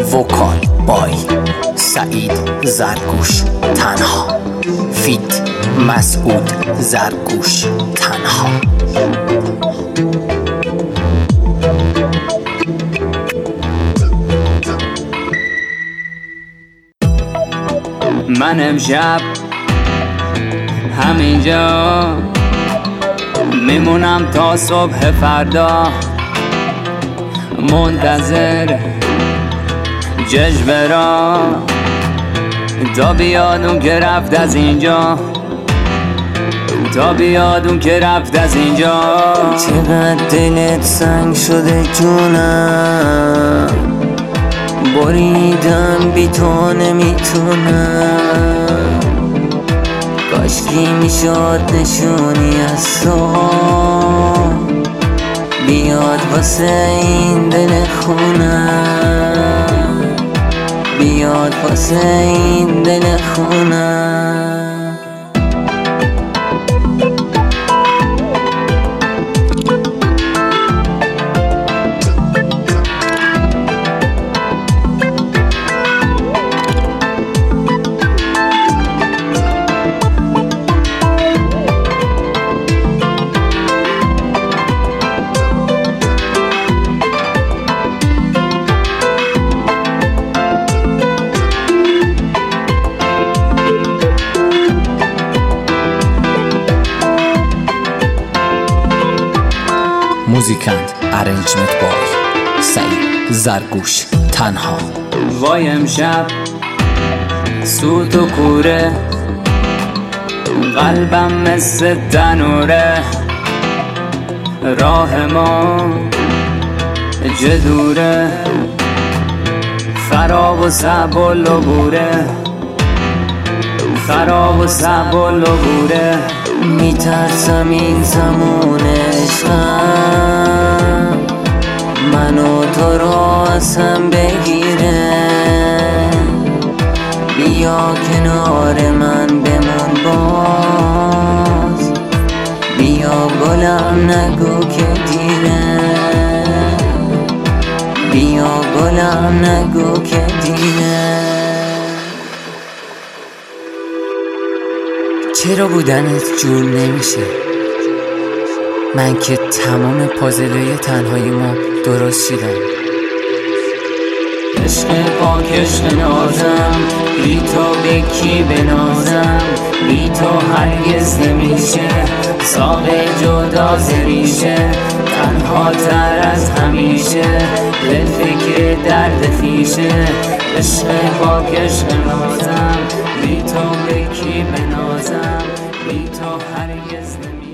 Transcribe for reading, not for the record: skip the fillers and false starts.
وکال بای سعید زرگوش تنها، فیت مسعود زرگوش تنها. من امشب همینجا میمونم تا صبح فردا، منتظر جشن را تا بیاد اون که رفت از اینجا، تا بیاد اون که رفت از اینجا. چقدر دلت سنگ شده جونم، بریدم بی تو نمیتونم، کاشکی میشد نشونی از تو بیاد واسه این دل خونم، بیاد واسه این دل خونم. موزیکند ارنجمنت بای سعید زرگوش تنها. وای امشب سوت و کوره، قلبم مثل تنوره، راه ما جدوره، خراب و صعب و لبوره، خراب و صعب و لبوره. میترسم این زمان عشقم منو تو رو از هم بگیره، بیا کنار من بمون باز، بیا گلم نگو که دیره، بیا گلم نگو که دیره. چرا بودنت جور نمیشه؟ من که تمام پازلای تنهاییمو درست شیدم. عشق پاکش نازم، بی تو به کی بنازم، بی تو هرگز نمیشه ساق جدا زریشه، تنها تر از همیشه دل فکر درد خیشه. عشق پاکش نازم، بی تو به کی بنازم، بی تو هرگز نمیشه.